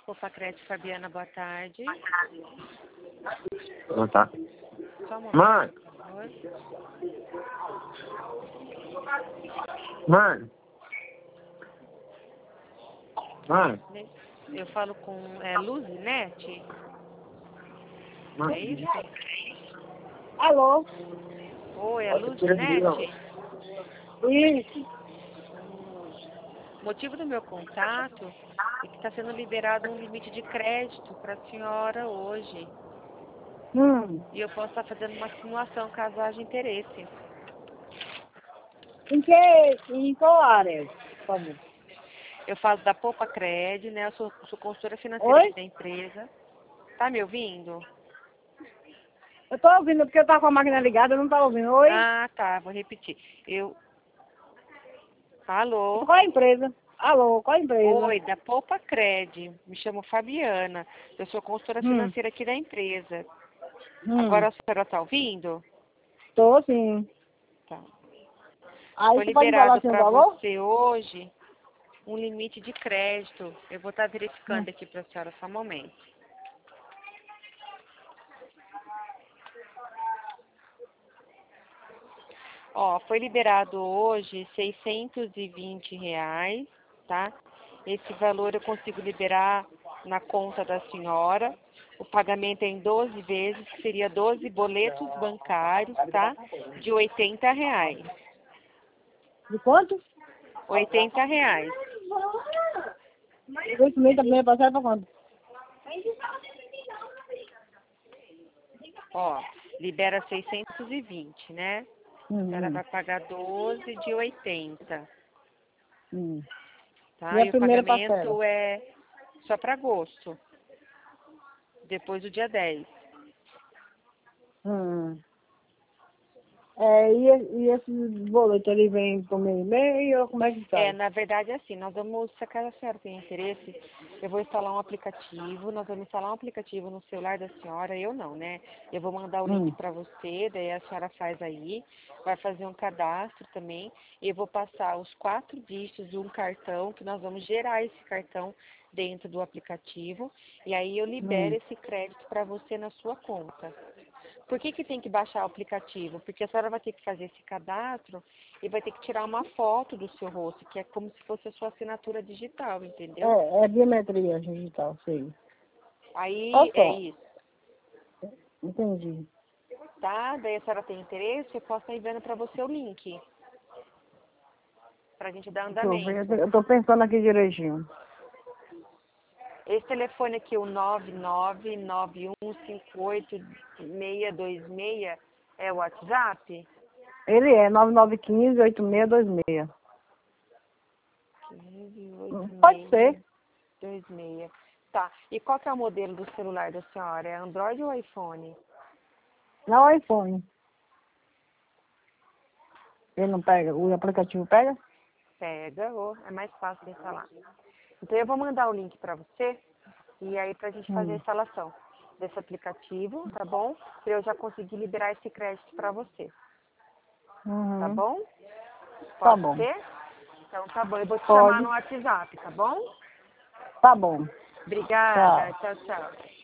Popa Crédito, Fabiana, boa tarde. Não tá. Só um momento, Mãe, por favor. mãe. Mãe. Eu falo com Luzinete? Mãe. É isso? Alô? Oi, é Luzinete? Isso. O motivo do meu contato é que está sendo liberado um limite de crédito para a senhora hoje. E eu posso estar fazendo uma simulação caso haja interesse. Em qual área, por favor? Eu falo da Popa Crédito, né? Eu sou consultora financeira Oi? aqui da empresa. Tá me ouvindo? Eu tô ouvindo, porque eu tava com a máquina ligada, eu não tava ouvindo. Oi? Ah, tá. Vou repetir. Alô? Qual a empresa? Alô, qual a empresa? Oi, da Popa Cred. Me chamo Fabiana. Eu sou consultora financeira aqui da empresa. Agora a senhora está ouvindo? Tô sim. Tá. Aí Foi você pode falar liberado assim o para valor? você hoje um limite de crédito. Eu vou estar verificando aqui para a senhora só um momento. Ó, foi liberado hoje R$ 620, tá? Esse valor eu consigo liberar na conta da senhora. O pagamento é em 12 vezes, que seria 12 boletos bancários, tá? De R$ 80. De quanto? R$ 80. Esse mês também vai passar pra quanto? Ó, libera 620, né? A senhora vai pagar 12 de 80, tá? E a E o primeira parcela? pagamento é só para agosto, depois do dia 10. E esse boleto, ele vem por meio ou como é que sai? Na verdade é assim, nós vamos, se a casa senhora tem interesse, eu vou instalar um aplicativo, nós vamos instalar um aplicativo no celular da senhora, eu não, né? Eu vou mandar o link para você, daí a senhora faz aí, vai fazer um cadastro também, e eu vou passar os 4 dígitos de um cartão, que nós vamos gerar esse cartão dentro do aplicativo, e aí eu libero esse crédito para você na sua conta. Por que tem que baixar o aplicativo? Porque a senhora vai ter que fazer esse cadastro e vai ter que tirar uma foto do seu rosto, que é como se fosse a sua assinatura digital, entendeu? É biometria digital, sei. Aí Olha é só, isso, entendi. tá? Daí a senhora tem interesse, eu posso estar enviando para você o link, pra gente dar Deixa eu ver, andamento. eu tô pensando aqui direitinho. Esse telefone aqui, o 99991586626, é o WhatsApp? Ele é 9915-8626. 158626. Pode ser. Tá. E qual que é o modelo do celular da senhora? É Android ou iPhone? Não é iPhone. Ele não pega? O aplicativo pega? Pega, ou é mais fácil de instalar. Então eu vou mandar o link para você e aí pra gente fazer a instalação desse aplicativo, tá bom? Pra eu já conseguir liberar esse crédito para você. Tá bom? Tá Pode bom. ser? Então tá bom. Eu vou te chamar Pode. no WhatsApp, tá bom? Tá bom. Obrigada. Tchau. Tchau, tchau.